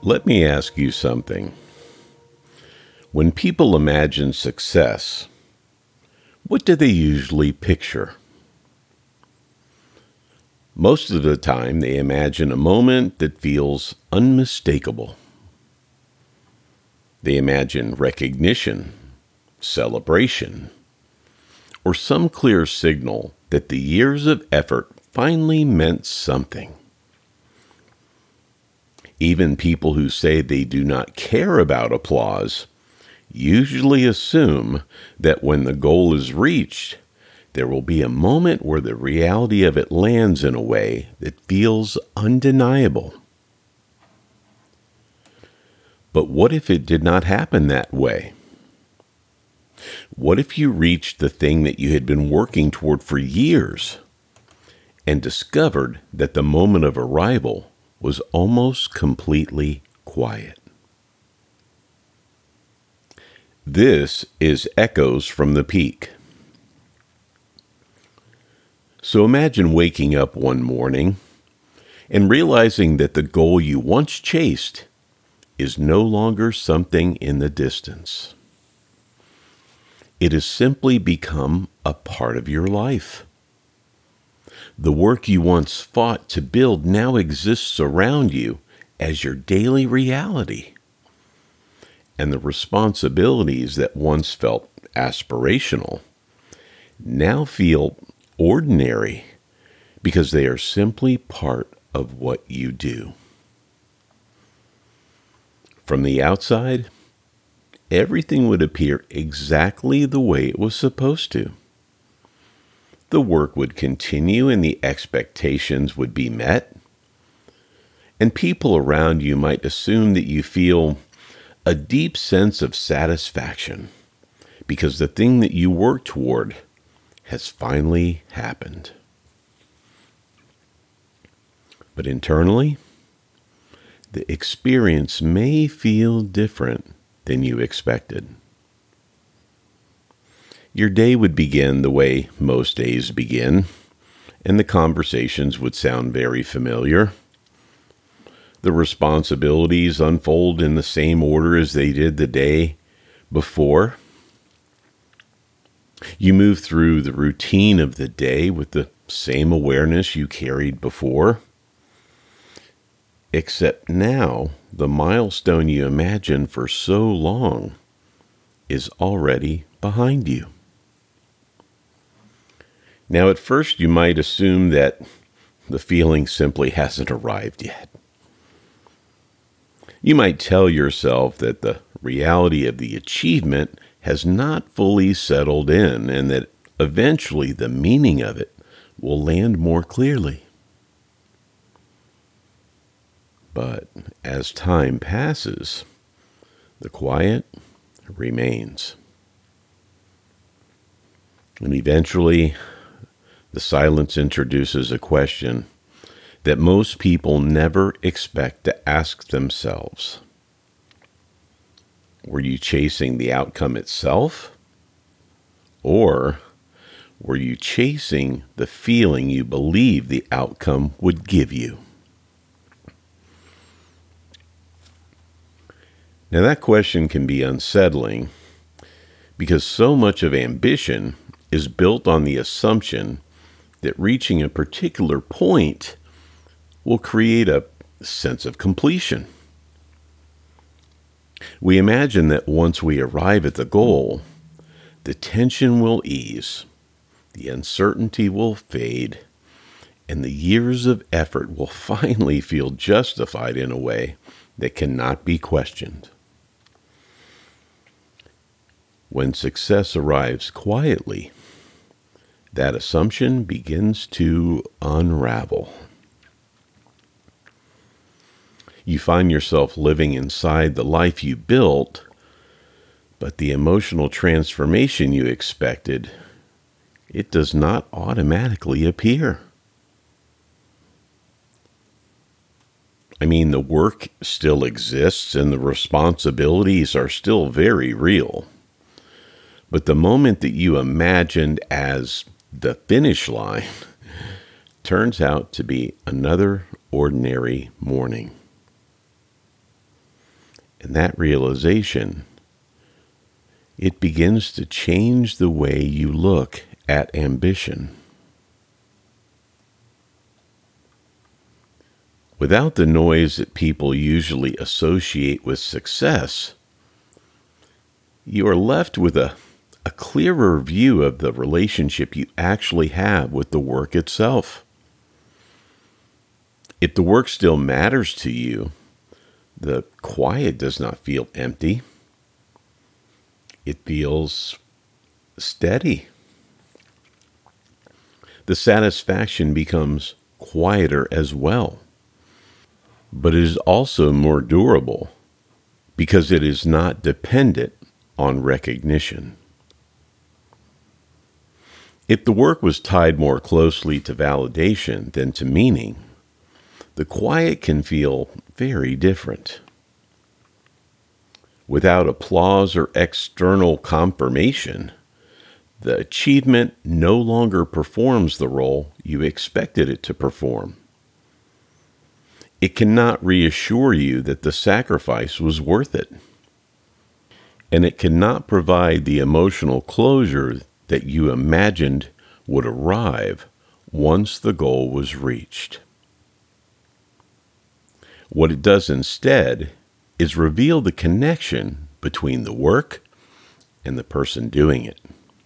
Let me ask you something. When people imagine success, what do they usually picture? Most of the time, they imagine a moment that feels unmistakable. They imagine recognition, celebration, or some clear signal that the years of effort finally meant something. Even people who say they do not care about applause usually assume that when the goal is reached, there will be a moment where the reality of it lands in a way that feels undeniable. But what if it did not happen that way? What if you reached the thing that you had been working toward for years and discovered that the moment of arrival was almost completely quiet? This is Echoes from the Peak. So imagine waking up one morning and realizing that the goal you once chased is no longer something in the distance. It has simply become a part of your life. The work you once fought to build now exists around you as your daily reality. And the responsibilities that once felt aspirational now feel ordinary because they are simply part of what you do. From the outside, everything would appear exactly the way it was supposed to. The work would continue and the expectations would be met. And people around you might assume that you feel a deep sense of satisfaction because the thing that you work toward has finally happened. But internally, the experience may feel different than you expected. Your day would begin the way most days begin, and the conversations would sound very familiar. The responsibilities unfold in the same order as they did the day before. You move through the routine of the day with the same awareness you carried before. Except now, the milestone you imagined for so long is already behind you. Now, at first, you might assume that the feeling simply hasn't arrived yet. You might tell yourself that the reality of the achievement has not fully settled in and that eventually the meaning of it will land more clearly. But as time passes, the quiet remains. And eventually, the silence introduces a question that most people never expect to ask themselves. Were you chasing the outcome itself? Or were you chasing the feeling you believed the outcome would give you? Now that question can be unsettling because so much of ambition is built on the assumption that reaching a particular point will create a sense of completion. We imagine that once we arrive at the goal, the tension will ease, the uncertainty will fade, and the years of effort will finally feel justified in a way that cannot be questioned. When success arrives quietly, that assumption begins to unravel. You find yourself living inside the life you built, but the emotional transformation you expected, it does not automatically appear. I mean, the work still exists and the responsibilities are still very real. But the moment that you imagined as the finish line turns out to be another ordinary morning. And that realization, it begins to change the way you look at ambition. Without the noise that people usually associate with success, you are left with a clearer view of the relationship you actually have with the work itself. If the work still matters to you, the quiet does not feel empty. It feels steady. The satisfaction becomes quieter as well. But it is also more durable because it is not dependent on recognition. If the work was tied more closely to validation than to meaning, the quiet can feel very different. Without applause or external confirmation, the achievement no longer performs the role you expected it to perform. It cannot reassure you that the sacrifice was worth it. And it cannot provide the emotional closure that you imagined would arrive once the goal was reached. What it does instead is reveal the connection between the work and the person doing it.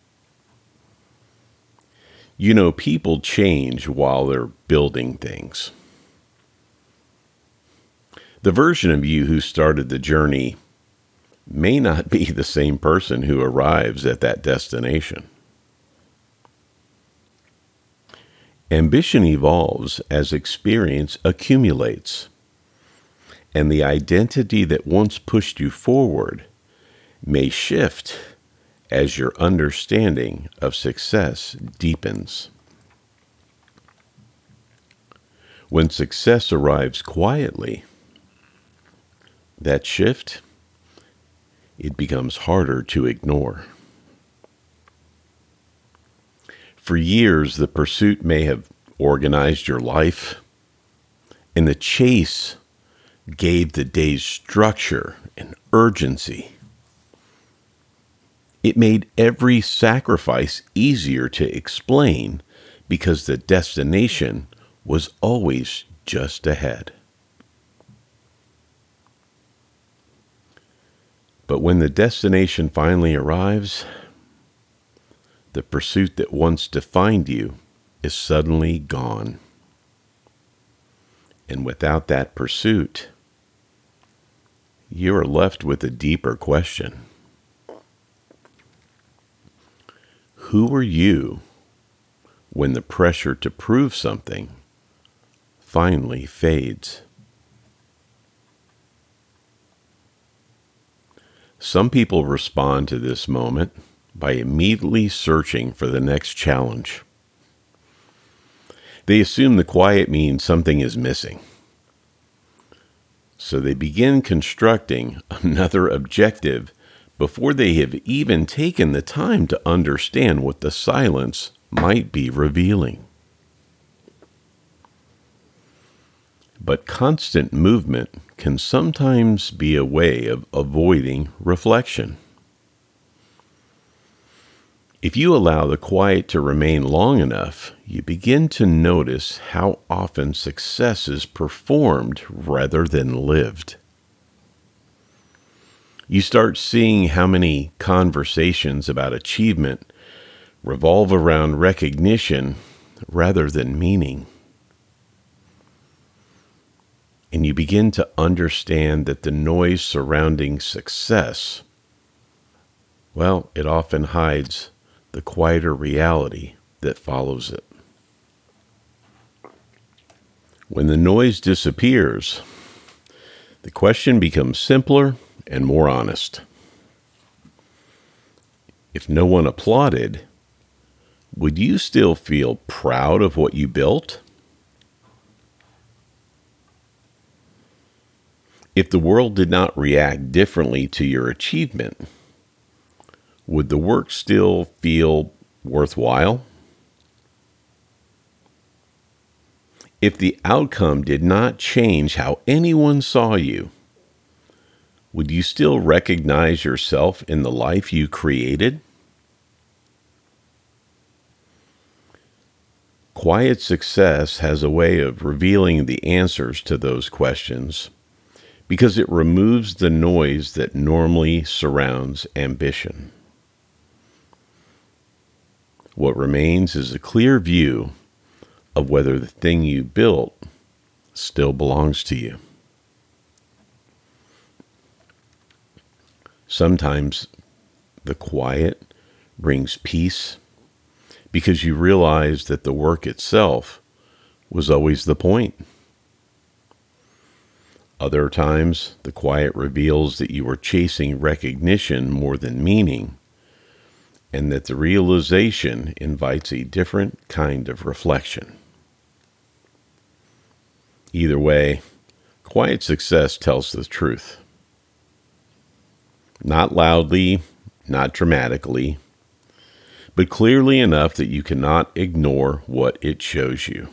You know, people change while they're building things. The version of you who started the journey may not be the same person who arrives at that destination. Ambition evolves as experience accumulates, and the identity that once pushed you forward may shift as your understanding of success deepens. When success arrives quietly, that shift, it becomes harder to ignore. For years, the pursuit may have organized your life, and the chase gave the day's structure and urgency. It made every sacrifice easier to explain because the destination was always just ahead. But when the destination finally arrives, the pursuit that once defined you is suddenly gone. And without that pursuit, you are left with a deeper question. Who were you when the pressure to prove something finally fades? Some people respond to this moment by immediately searching for the next challenge. They assume the quiet means something is missing. So they begin constructing another objective before they have even taken the time to understand what the silence might be revealing. But constant movement can sometimes be a way of avoiding reflection. If you allow the quiet to remain long enough, you begin to notice how often success is performed rather than lived. You start seeing how many conversations about achievement revolve around recognition rather than meaning. And you begin to understand that the noise surrounding success, well, it often hides the quieter reality that follows it. When the noise disappears, the question becomes simpler and more honest. If no one applauded, would you still feel proud of what you built? If the world did not react differently to your achievement, would the work still feel worthwhile? If the outcome did not change how anyone saw you, would you still recognize yourself in the life you created? Quiet success has a way of revealing the answers to those questions because it removes the noise that normally surrounds ambition. What remains is a clear view of whether the thing you built still belongs to you. Sometimes the quiet brings peace because you realize that the work itself was always the point. Other times, the quiet reveals that you were chasing recognition more than meaning, and that the realization invites a different kind of reflection. Either way, quiet success tells the truth. Not loudly, not dramatically, but clearly enough that you cannot ignore what it shows you.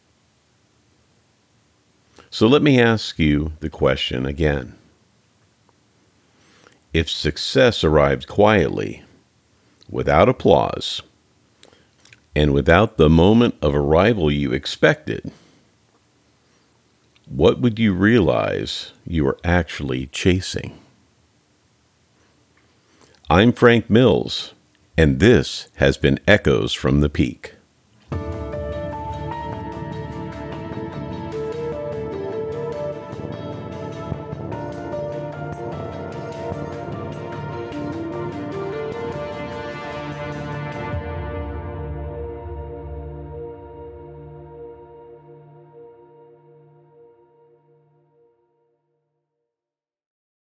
So let me ask you the question again. If success arrived quietly, without applause, and without the moment of arrival you expected, what would you realize you were actually chasing? I'm Frank Mills, and this has been Echoes from the Peak.